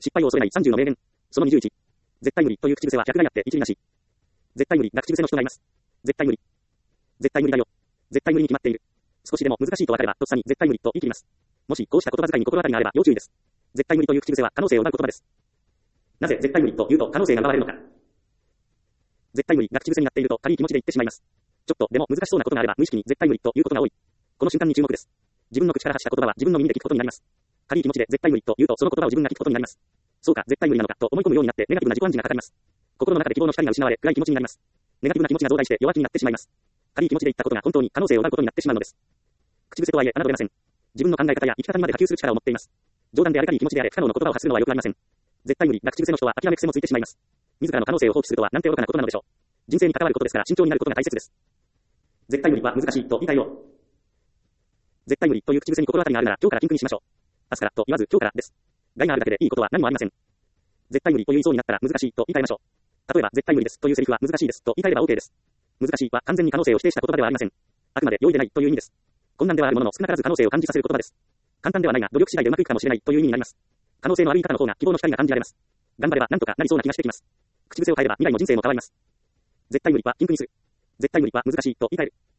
失敗を恐れない30の名言。その21。絶対無理という口癖は逆がやって一理なし。絶対無理が口癖の人がいます。絶対無理。絶対無理だよ。絶対無理に決まっている。少しでも難しいと分かれば、とっさに絶対無理と言い切ります。もし、こうした言葉遣いに心当たりがあれば要注意です。絶対無理という口癖は可能性を奪う言葉です。なぜ絶対無理と言うと可能性が奪われるのか。絶対無理が口癖になっていると軽い気持ちで言ってしまいます。ちょっとでも難しそうなことがあれば無意識に絶対無理ということが多い。この瞬間に注目です。自分の口から発した言葉は自分の耳で聞くことになります。軽い気持ちで絶対無理と言うとその言葉を自分が聞くことになります。そうか、絶対無理なのかと思い込むようになってネガティブな自己暗示がかかります。心の中で希望の光が失われ暗い気持ちになります。ネガティブな気持ちが増大して弱気になってしまいます。軽い気持ちで言ったことが本当に可能性を奪うことになってしまうのです。口癖とはいえ侮れません。自分の考え方や生き方にまで波及する力を持っています。冗談であれ軽い気持ちであれ不可能の言葉を発するのはよくありません。絶対無理が口癖の人は諦め癖もついてしまいます。自らの可能性を放棄するとはなんて愚かなことなのでしょう。人生に関わることですから慎重になることが大切です。絶対無理は難しいと言いたいよう。絶対無理という口癖に心当たりがあるなら今日から禁句にしましょう。明日からと言わず今日からです。害があるだけでいいことは何もありません。絶対無理と言いそうになったら難しいと言い換えましょう。例えば絶対無理ですというセリフは難しいですと言い換えれば OK です。難しいは完全に可能性を否定した言葉ではありません。あくまで容易でないという意味です。困難ではあるものの少なからず可能性を感じさせる言葉です。簡単ではないが努力次第でうまくいくかもしれないという意味になります。可能性のある言い方の方が希望の光が感じられます。頑張ればなんとかなりそうな気がしてきます。口癖を変えれば未来も人生も変わります。絶対無理は禁句にする。絶対無理は難しいと言い換える。